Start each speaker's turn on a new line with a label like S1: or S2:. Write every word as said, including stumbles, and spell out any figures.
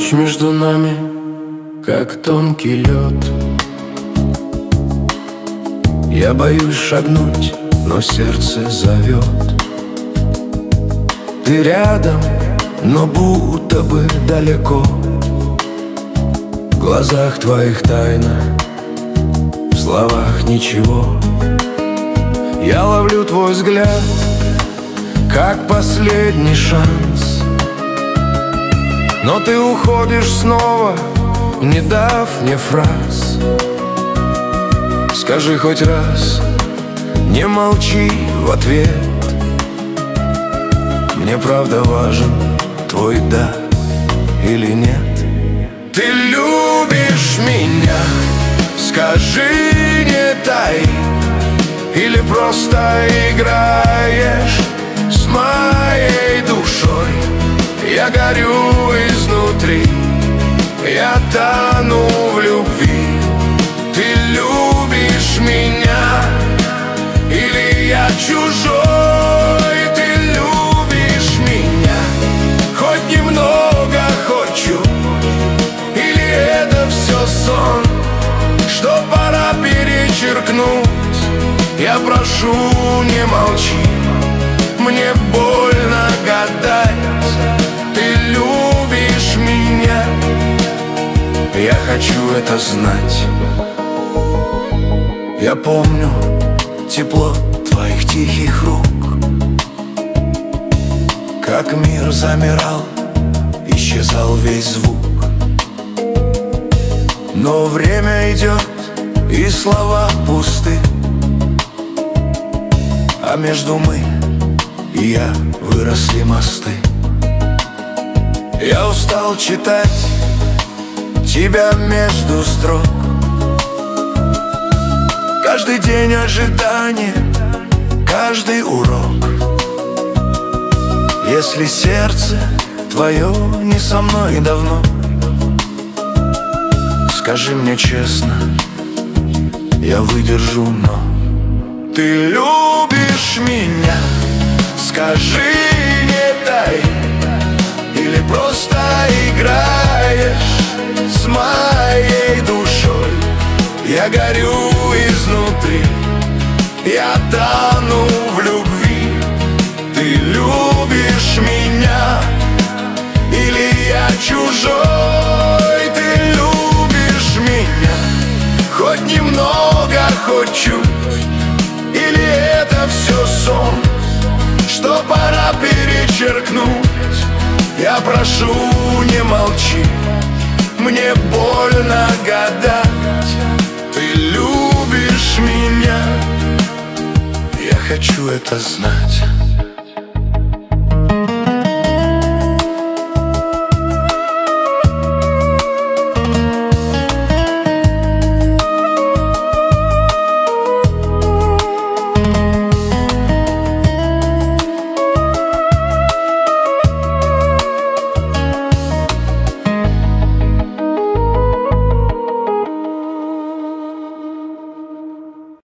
S1: Ночь между нами, как тонкий лед. Я боюсь шагнуть, но сердце зовет. Ты рядом, но будто бы далеко. В глазах твоих тайна, в словах ничего. Я ловлю твой взгляд, как последний шанс, но ты уходишь снова, не дав мне фраз. Скажи хоть раз, не молчи в ответ. Мне правда важен твой да или нет. Ты любишь меня, скажи, не тай, или просто играешь с моей душой. Я горю изнутри, я тону в любви. Ты любишь меня, или я чужой? Ты любишь меня, хоть немного, хоть чуть, или это все сон, что пора перечеркнуть? Я прошу, не молчи, мне больно гадать. Ты любишь меня, я хочу это знать. Я помню тепло твоих тихих рук, как мир замирал, исчезал весь звук. Но время идет, и слова пусты, а между мы и я выросли мосты. Я устал читать тебя между строк. Каждый день ожидания, каждый урок. Если сердце твое не со мной давно, скажи мне честно, я выдержу, но ты любишь меня, скажи, не тай, или просто играешь с моей душой. Я горю изнутри, я тону в любви. Ты любишь меня, или я чужой? Ты любишь меня, хоть немного, хоть чуть, или это все сон, что пора перечеркнуть? Я прошу, не молчи, мне больно гадать. Ты любишь меня, я хочу это знать.